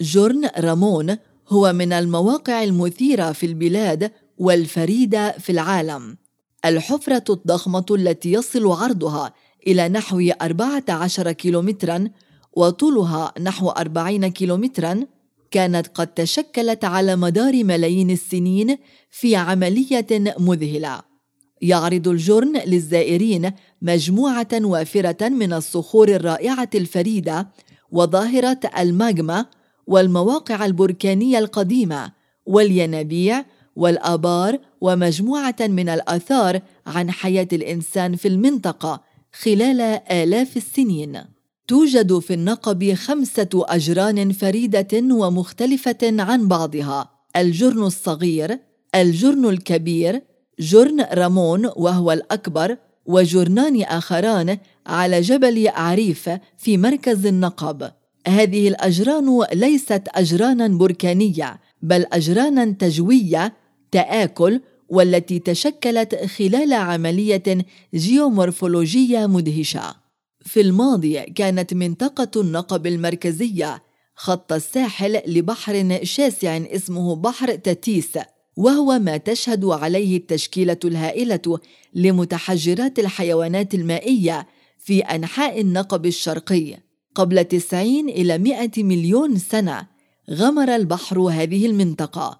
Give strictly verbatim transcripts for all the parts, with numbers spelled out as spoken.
جرن رامون هو من المواقع المثيرة في البلاد والفريدة في العالم. الحفرة الضخمة التي يصل عرضها إلى نحو أربعة عشر كيلومتراً وطولها نحو أربعين كيلومتراً كانت قد تشكلت على مدار ملايين السنين في عملية مذهلة. يعرض الجرن للزائرين مجموعة وافرة من الصخور الرائعة الفريدة وظاهرة الماغما والمواقع البركانية القديمة والينابيع والآبار ومجموعة من الآثار عن حياة الإنسان في المنطقة خلال آلاف السنين. توجد في النقب خمسة أجران فريدة ومختلفة عن بعضها: الجرن الصغير، الجرن الكبير، جرن رامون وهو الأكبر، وجرنان آخران على جبل عريف في مركز النقب. هذه الأجران ليست أجرانا بركانية بل أجرانا تجوية تآكل، والتي تشكلت خلال عملية جيومورفولوجية مدهشة. في الماضي كانت منطقة النقب المركزية خط الساحل لبحر شاسع اسمه بحر تاتيس، وهو ما تشهد عليه التشكيلة الهائلة لمتحجرات الحيوانات المائية في أنحاء النقب الشرقي. قبل تسعين إلى مئة مليون سنة غمر البحر هذه المنطقة،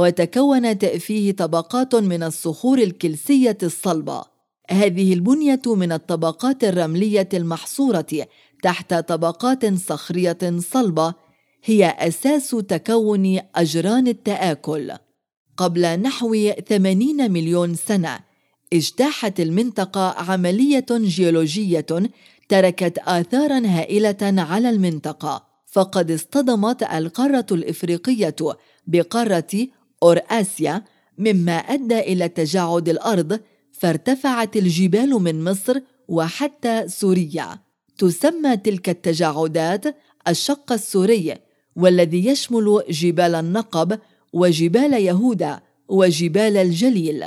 وتكونت فيه طبقات من الصخور الكلسية الصلبة. هذه البنية من الطبقات الرملية المحصورة تحت طبقات صخرية صلبة هي أساس تكون أجران التآكل. قبل نحو ثمانين مليون سنة اجتاحت المنطقة عملية جيولوجية تركت آثاراً هائلة على المنطقة، فقد اصطدمت القارة الإفريقية بقارة أوراسيا، مما أدى إلى تجاعد الأرض، فارتفعت الجبال من مصر وحتى سوريا. تسمى تلك التجاعدات الشق السوري، والذي يشمل جبال النقب وجبال يهودا وجبال الجليل.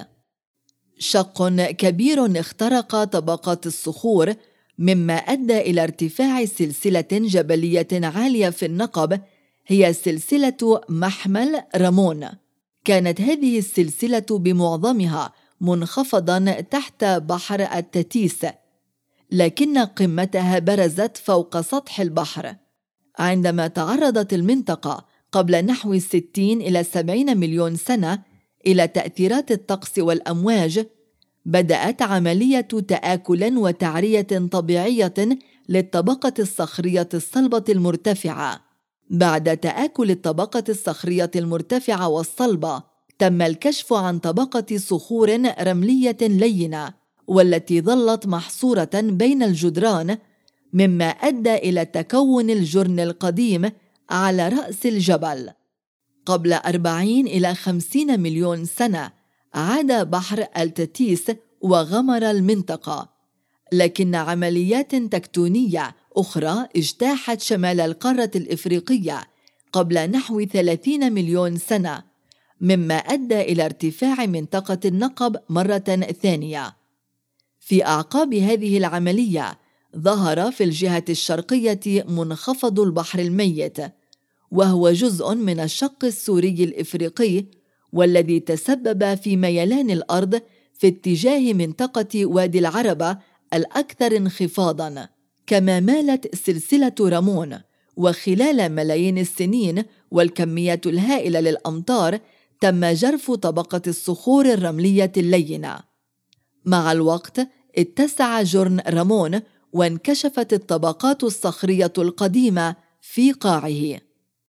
شق كبير اخترق طبقات الصخور، مما أدى إلى ارتفاع سلسلة جبلية عالية في النقب، هي سلسلة محمل رامون. كانت هذه السلسلة بمعظمها منخفضاً تحت بحر التاتيس، لكن قمتها برزت فوق سطح البحر. عندما تعرضت المنطقة قبل نحو ستين إلى سبعين مليون سنة إلى تأثيرات الطقس والأمواج، بدأت عملية تآكل وتعرية طبيعية للطبقة الصخرية الصلبة المرتفعة. بعد تآكل الطبقة الصخرية المرتفعة والصلبة، تم الكشف عن طبقة صخور رملية لينة، والتي ظلت محصورة بين الجدران، مما أدى إلى تكون الجرن القديم على رأس الجبل. قبل أربعين إلى خمسين مليون سنة عاد بحر التاتيس وغمر المنطقة، لكن عمليات تكتونية أخرى اجتاحت شمال القارة الإفريقية قبل نحو ثلاثين مليون سنة، مما أدى إلى ارتفاع منطقة النقب مرة ثانية. في أعقاب هذه العملية ظهر في الجهة الشرقية منخفض البحر الميت، وهو جزء من الشق السوري الإفريقي، والذي تسبب في ميلان الأرض في اتجاه منطقة وادي العربة الأكثر انخفاضاً. كما مالت سلسلة رامون، وخلال ملايين السنين والكميات الهائلة للأمطار تم جرف طبقة الصخور الرملية اللينة. مع الوقت اتسع جرن رامون، وانكشفت الطبقات الصخرية القديمة في قاعه.